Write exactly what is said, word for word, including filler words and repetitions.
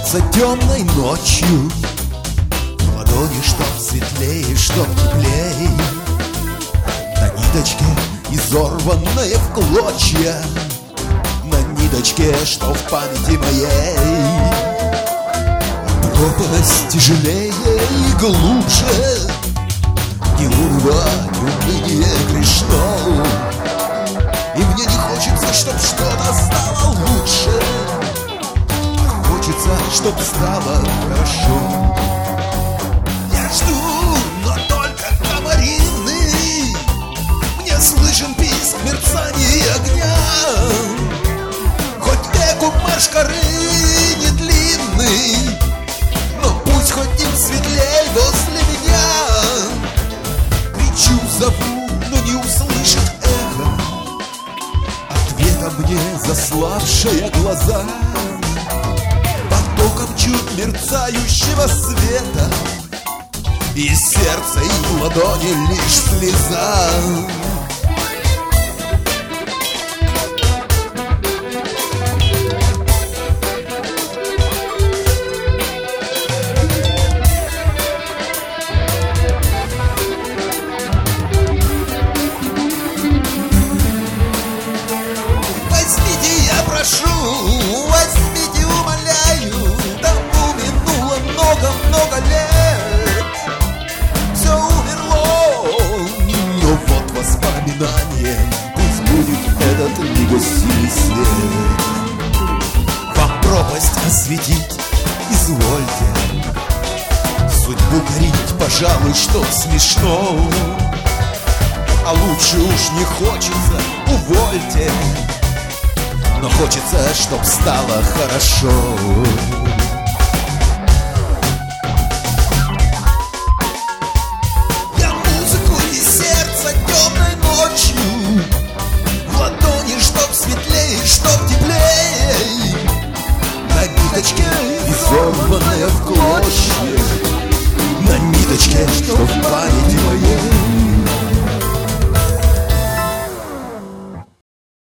Снятся темной ночью ладони, чтоб светлее, чтоб теплее. На ниточке изорванная в клочья, на ниточке, что в памяти моей. Пропасть тяжелее и глубже, не урвать уныние грешно. И мне не хочется, чтоб что-то стало лучше, а хочется, чтоб стало хорошо. Я жду, но только комариный, мне слышен писк мерцания огня. Хоть веку марш коры не длинный, но пусть хоть им светлей возле меня. Кричу, зову, но не услышит эхо ответа мне заславшая глаза. Потоком чуть мерцающего света из сердца и в ладони лишь слеза. Прошу, возьмите, умоляю, тому минуло много-много лет. Все умерло, но вот воспоминание, пусть будет этот негасимый свет. Вам пропасть осветить, извольте, судьбу корить, пожалуй, что смешно. А лучше уж не хочется, увольте, но хочется, чтоб стало хорошо.